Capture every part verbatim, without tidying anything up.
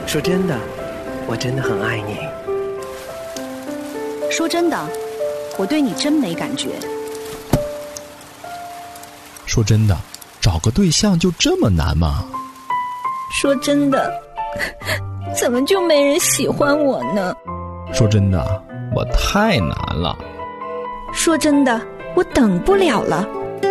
说真的，我真的很爱你。 说真的，我对你真没感觉。 说真的，找个对象就这么难吗？ 说真的，怎么就没人喜欢我呢？ 说真的，我太难了。 说真的，我等不了了。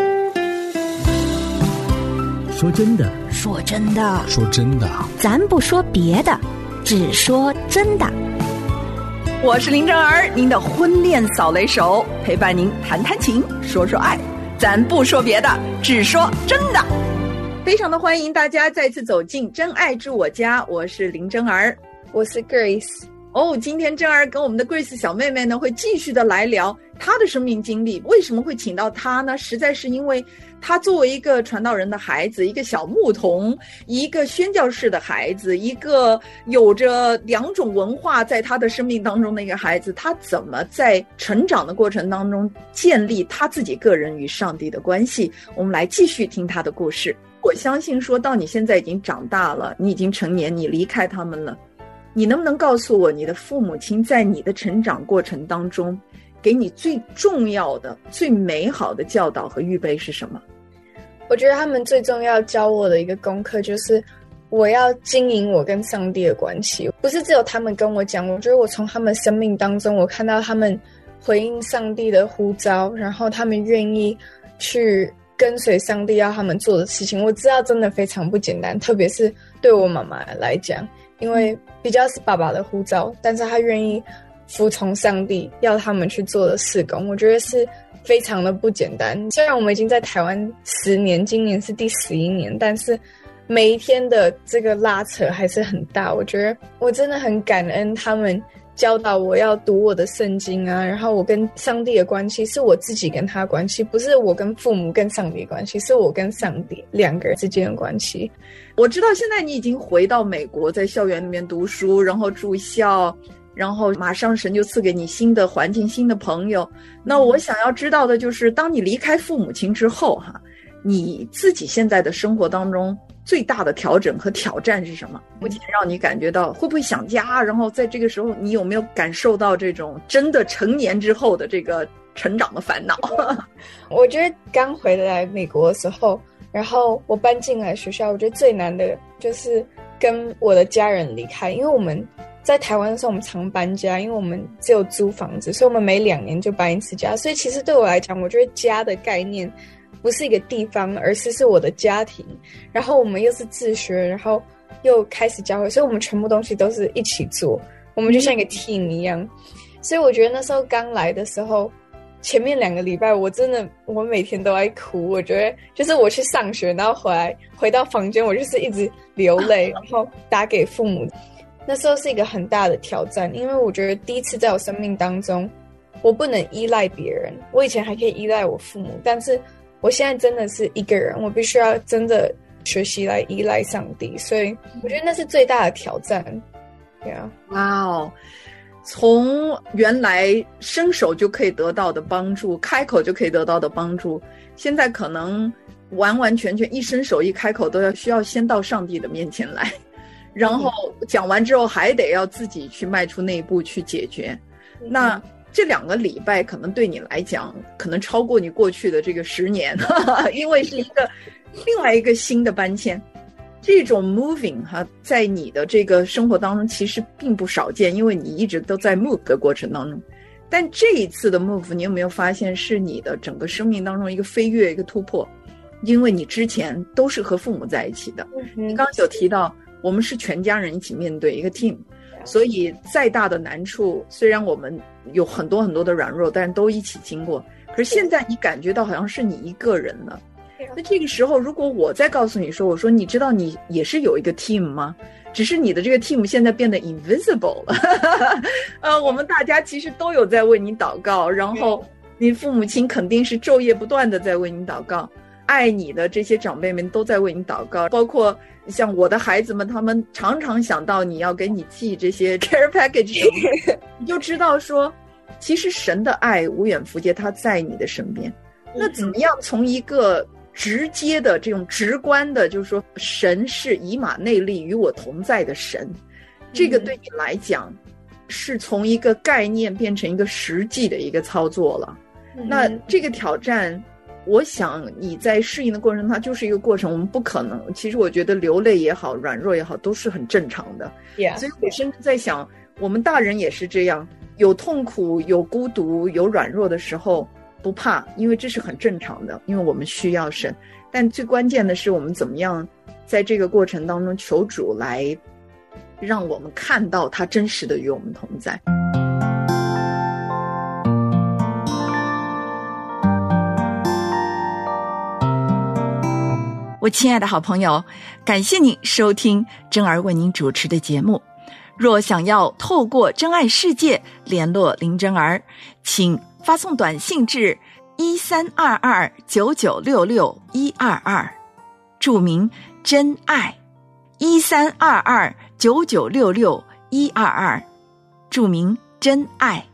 说真的， 说真的， 说真的， 咱不说别的，只说真的。 我是林真儿，您的婚恋扫雷手，陪伴您谈谈情，说说爱，咱不说别的，只说真的。非常的欢迎大家再次走进真爱住我家，我是林真儿， 我是 Grace。 哦，今天真儿跟我们的 Grace 小妹妹呢，会继续的来聊她的生命经历。为什么会请到她呢？实在是因为她作为一个传道人的孩子，一个小牧童，一个宣教士的孩子，一个有着两种文化在她的生命当中的一个孩子，她怎么在成长的过程当中建立她自己个人与上帝的关系？我们来继续听她的故事。我相信说到你现在已经长大了，你已经成年，你离开他们了，你能不能告诉我，你的父母亲在你的成长过程当中给你最重要的最美好的教导和预备是什么？ 我觉得他们最重要教我的一个功课就是我要经营我跟上帝的关系，不是只有他们跟我讲，我觉得我从他们生命当中我看到他们回应上帝的呼召，然后他们愿意去跟随上帝要他们做的事情。我知道真的非常不简单，特别是对我妈妈来讲，因为比较是爸爸的呼召，但是他愿意服从上帝要他们去做的事工，我觉得是非常的不简单。虽然我们已经在台湾十年，今年是第十一年，但是每一天的这个拉扯还是很大。我觉得我真的很感恩他们教导我要读我的圣经啊，然后我跟上帝的关系是我自己跟他的关系，不是我跟父母跟上帝的关系，是我跟上帝两个人之间的关系。 我知道现在你已经回到美国，在校园里面读书，然后住校，然后马上神就赐给你新的环境，新的朋友。那我想要知道的就是当你离开父母亲之后哈，你自己现在的生活当中最大的调整和挑战是什么？目前让你感觉到会不会想家，然后在这个时候你有没有感受到这种真的成年之后的这个成长的烦恼？ 我觉得刚回来美国的时候，然后我搬进来学校，我觉得最难的就是跟我的家人离开。因为我们在台湾的时候我们常搬家，因为我们只有租房子，所以我们每两年就搬一次家。所以其实对我来讲，我觉得家的概念不是一个地方，而是是我的家庭。然后我们又是自学，然后又开始教会，所以我们全部东西都是一起做，我们就像一个 team 一样。所以我觉得那时候刚来的时候，前面两个礼拜我真的我每天都在哭。我觉得就是我去上学，然后回来回到房间，我就是一直流泪，然后打给父母。那时候是一个很大的挑战，因为我觉得第一次在我生命当中，我不能依赖别人。我以前还可以依赖我父母，但是我现在真的是一个人，我必须要真的学习来依赖上帝。所以我觉得那是最大的挑战。Yeah. 哇哦，从原来伸手就可以得到的帮助，开口就可以得到的帮助，现在可能完完全全一伸手一开口都要需要先到上帝的面前来，然后讲完之后还得要自己去迈出那一步去解决。那这两个礼拜可能对你来讲可能超过你过去的这个十年，因为是一个另外一个新的搬迁。这种 moving 哈，在你的这个生活当中其实并不少见，因为你一直都在 move 的过程当中。但这一次的 move 你有没有发现是你的整个生命当中一个飞跃，一个突破？因为你之前都是和父母在一起的，你刚刚有提到我们是全家人一起面对一个 team， 所以再大的难处，虽然我们有很多很多的软弱，但是都一起经过。可是现在你感觉到好像是你一个人了。那这个时候如果我再告诉你说，我说你知道你也是有一个 team 吗？只是你的这个 team 现在变得 invisible 了。呃，我们大家其实都有在为你祷告，然后你父母亲肯定是昼夜不断的在为你祷告，爱你的这些长辈们都在为你祷告，包括像我的孩子们，他们常常想到你要给你寄这些 care package， 你就知道说其实神的爱无远弗届，他在你的身边。那怎么样从一个直接的这种直观的，就是说神是以马内利与我同在的神， 这个对你来讲是从一个概念变成一个实际的一个操作了。嗯、那这个挑战，我想你在适应的过程，它就是一个过程，我们不可能。其实我觉得流泪也好，软弱也好，都是很正常的。 Yeah, 所以我甚至在想，我们大人也是这样，有痛苦、有孤独、有软弱的时候，不怕，因为这是很正常的，因为我们需要神。但最关键的是，我们怎么样在这个过程当中求主来让我们看到他真实的与我们同在。 我亲爱的好朋友，感谢你收听真儿为您主持的节目。若想要透过真爱世界联络林真儿，请发送短信至一三二二九九六六一二二，注明真爱，一三二二九九六六一二二，注明真爱。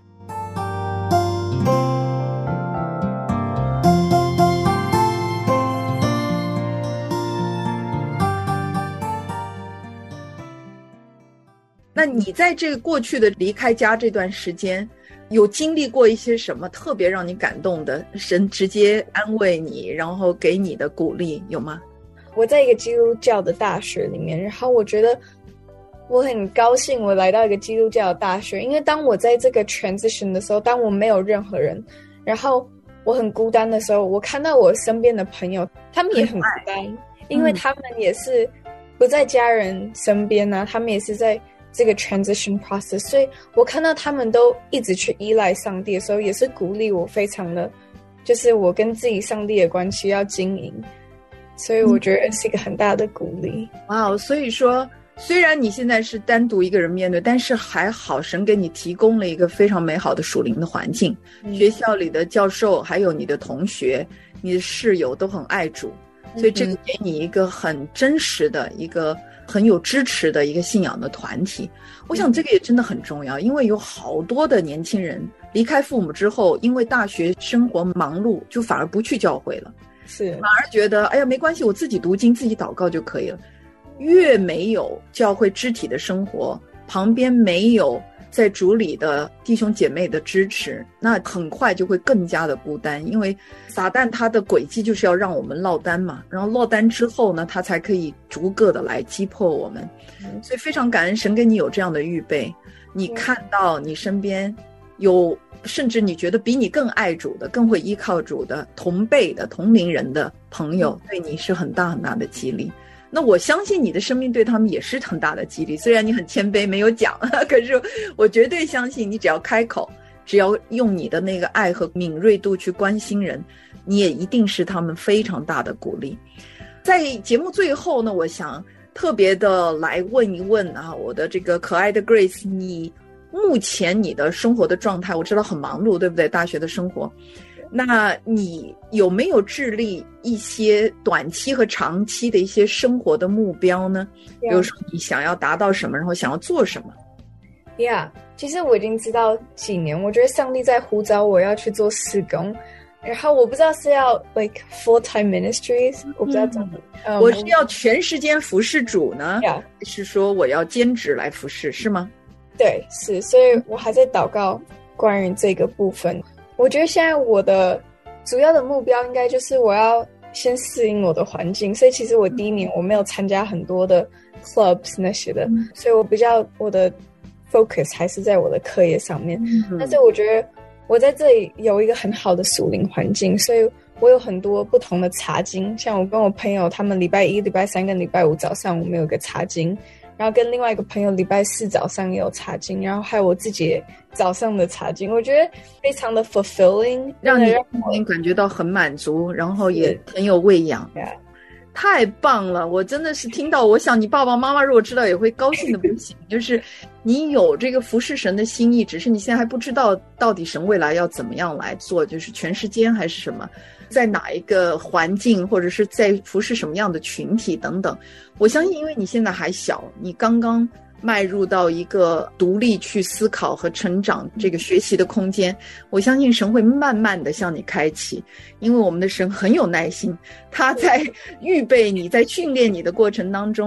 那你在这个过去的离开家这段时间，有经历过一些什么特别让你感动的，神直接安慰你，然后给你的鼓励，有吗？ 我在一个基督教的大学里面，然后我觉得我很高兴我来到一个基督教的大学，因为当我在这个 transition 的时候，当我没有任何人，然后我很孤单的时候，我看到我身边的朋友，他们也很孤单，因为他们也是不在家人身边啊，他们也是在这个 transition process， 所以我看到他们都一直去依赖上帝的时候，也是鼓励我非常的，就是我跟自己上帝的关系要经营，所以我觉得是一个很大的鼓励。 哇、wow, 所以说虽然你现在是单独一个人面对，但是还好神给你提供了一个非常美好的属灵的环境、嗯、学校里的教授还有你的同学你的室友都很爱主，所以这个给你一个很真实的一个很有支持的一个信仰的团体。我想这个也真的很重要，因为有好多的年轻人离开父母之后，因为大学生活忙碌，就反而不去教会了， 是反而觉得哎呀没关系，我自己读经自己祷告就可以了。越没有教会肢体的生活，旁边没有在主里的弟兄姐妹的支持，那很快就会更加的孤单，因为撒旦他的轨迹就是要让我们落单嘛，然后落单之后呢，他才可以逐个的来击破我们、嗯、所以非常感恩神给你有这样的预备，你看到你身边有甚至你觉得比你更爱主的，更会依靠主的同辈的同龄人的朋友，对你是很大很大的激励。那我相信你的生命对他们也是很大的激励，虽然你很谦卑没有讲，可是我绝对相信你只要开口，只要用你的那个爱和敏锐度去关心人，你也一定是他们非常大的鼓励。在节目最后呢，我想特别的来问一问啊，我的这个可爱的 Grace， 你目前你的生活的状态，我知道很忙碌对不对，大学的生活，那你有没有致力一些短期和长期的一些生活的目标呢？ Yeah. 比如说你想要达到什么，然后想要做什么？ Yeah， 其实我已经知道几年，我觉得上帝在呼召我要去做事工，然后我不知道是要 like full-time ministries、嗯、我不知道怎么、嗯、 我是要全时间服侍主呢、 yeah. 还是说我要兼职来服侍，是吗？ 对，是，所以我还在祷告关于这个部分。我觉得现在我的主要的目标应该就是我要先适应我的环境，所以其实我第一年我没有参加很多的 clubs 那些的、嗯、所以我比较我的 focus 还是在我的课业上面、嗯、但是我觉得我在这里有一个很好的属灵环境，所以我有很多不同的查经，像我跟我朋友他们礼拜一礼拜三跟礼拜五早上我们有个查经，然后跟另外一个朋友礼拜四早上也有查经，然后还有我自己早上的查经，我觉得非常的 fulfilling， 让你感觉到很满足，然后也很有喂养。太棒了，我真的是听到，我想你爸爸妈妈如果知道也会高兴的不行就是你有这个服侍神的心意，只是你现在还不知道到底神未来要怎么样来做，就是全时间还是什么，在哪一个环境，或者是在服侍什么样的群体等等。我相信因为你现在还小，你刚刚迈入到一个独立去思考和成长这个学习的空间，我相信神会慢慢的向你开启，因为我们的神很有耐心，他在预备你，在训练你的过程当中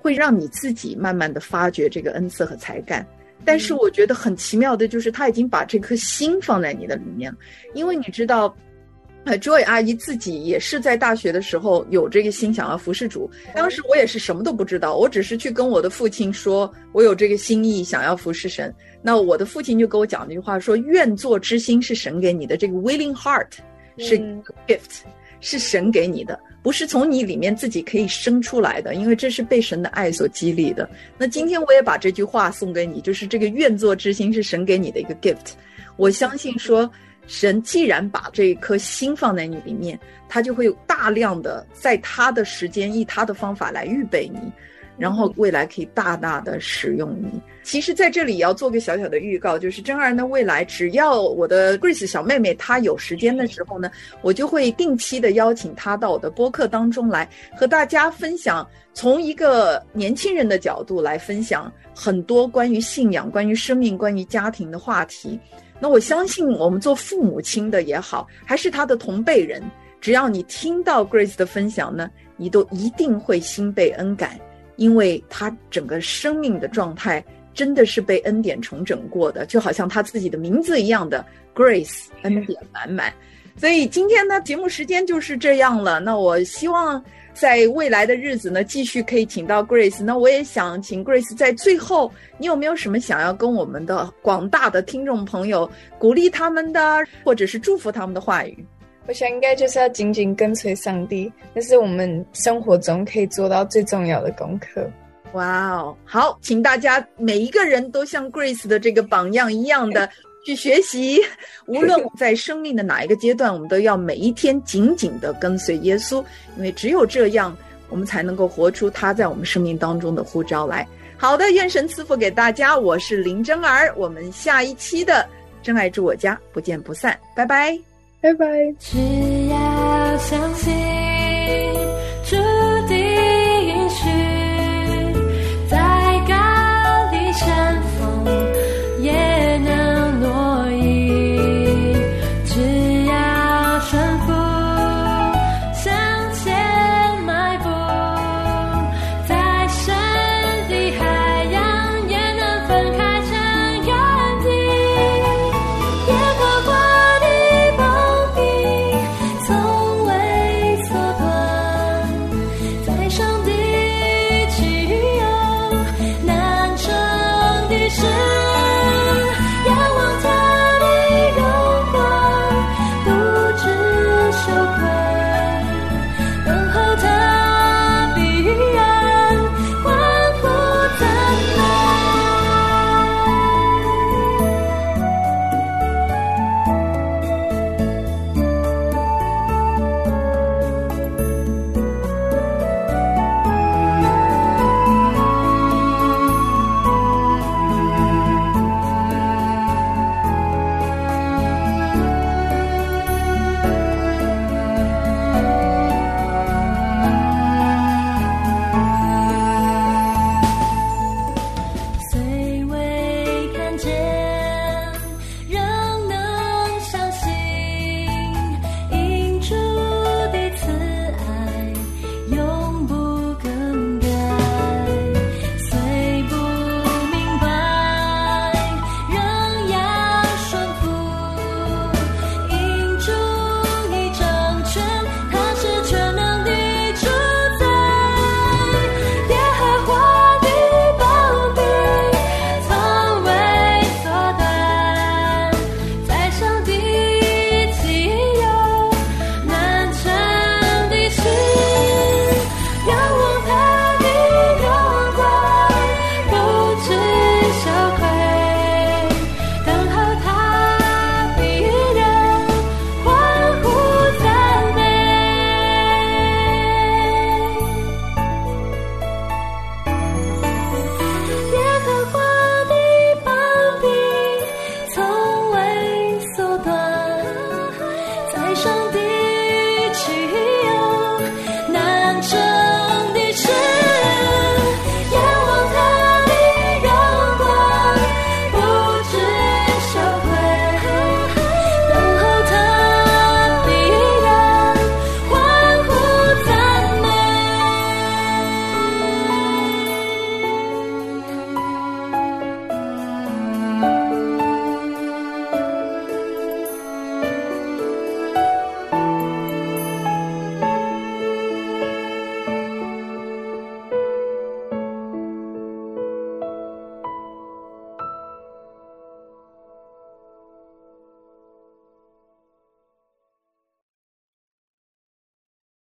会让你自己慢慢的发掘这个恩赐和才干。但是我觉得很奇妙的就是他已经把这颗心放在你的里面了，因为你知道呃 Joy 阿姨自己也是在大学的时候有这个心想要服侍主，当时我也是什么都不知道，我只是去跟我的父亲说我有这个心意想要服侍神，那我的父亲就跟我讲那句话说，愿做之心是神给你的，这个 willing heart 是 gift、嗯、是神给你的，不是从你里面自己可以生出来的，因为这是被神的爱所激励的。那今天我也把这句话送给你，就是这个愿做之心是神给你的一个 gift。 我相信说神既然把这一颗心放在你里面，他就会有大量的在他的时间以他的方法来预备你，然后未来可以大大的使用你。其实在这里也要做个小小的预告，就是真儿呢未来只要我的 Grace 小妹妹她有时间的时候呢，我就会定期的邀请她到我的播客当中来和大家分享，从一个年轻人的角度来分享很多关于信仰、关于生命、关于家庭的话题。那我相信我们做父母亲的也好，还是他的同辈人，只要你听到 Grace 的分享呢，你都一定会心被恩感，因为他整个生命的状态真的是被恩典重整过的，就好像他自己的名字一样的 Grace， 恩典满满。所以今天呢节目时间就是这样了，那我希望在未来的日子呢继续可以请到 Grace。 那我也想请 Grace 在最后，你有没有什么想要跟我们的广大的听众朋友鼓励他们的，或者是祝福他们的话语？ 我想应该就是要紧紧跟随上帝，那是我们生活中可以做到最重要的功课。 哇哦，好，请大家每一个人都像 Grace 的这个榜样一样的去学习，无论在生命的哪一个阶段，我们都要每一天紧紧的跟随耶稣，因为只有这样我们才能够活出他在我们生命当中的呼召来。好的，愿神赐福给大家，我是林真儿，我们下一期的真爱住我家不见不散，拜拜， 拜拜。 只要相信